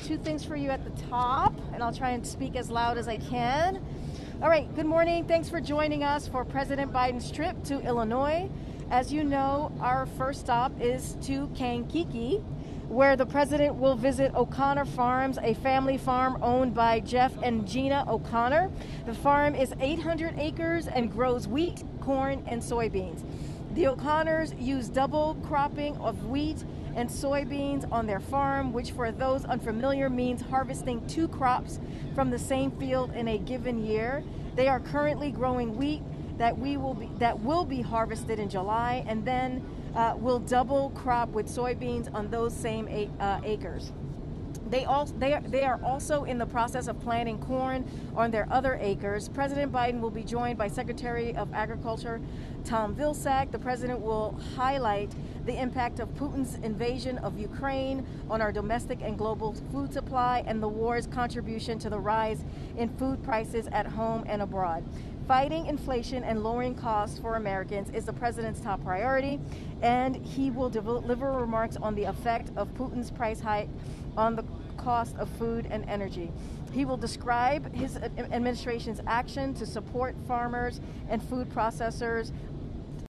two things for you at the top, and I'll try and speak as loud as I can. All right, good morning. Thanks for joining us for President Biden's trip to Illinois. As you know, our first stop is to Kankakee, where the president will visit O'Connor Farms, a family farm owned by Jeff and Gina O'Connor. The farm is 800 acres and grows wheat, corn, and soybeans. The O'Connors use double cropping of wheat and soybeans on their farm, which for those unfamiliar means harvesting two crops from the same field in a given year. They are currently growing wheat that will be harvested in July, and then will double crop with soybeans on those same acres. They are also in the process of planting corn on their other acres. President Biden will be joined by Secretary of Agriculture Tom Vilsack. The president will highlight the impact of Putin's invasion of Ukraine on our domestic and global food supply and the war's contribution to the rise in food prices at home and abroad. Fighting inflation and lowering costs for Americans is the president's top priority, and he will deliver remarks on the effect of Putin's price hike on the cost of food and energy. He will describe his administration's action to support farmers and food processors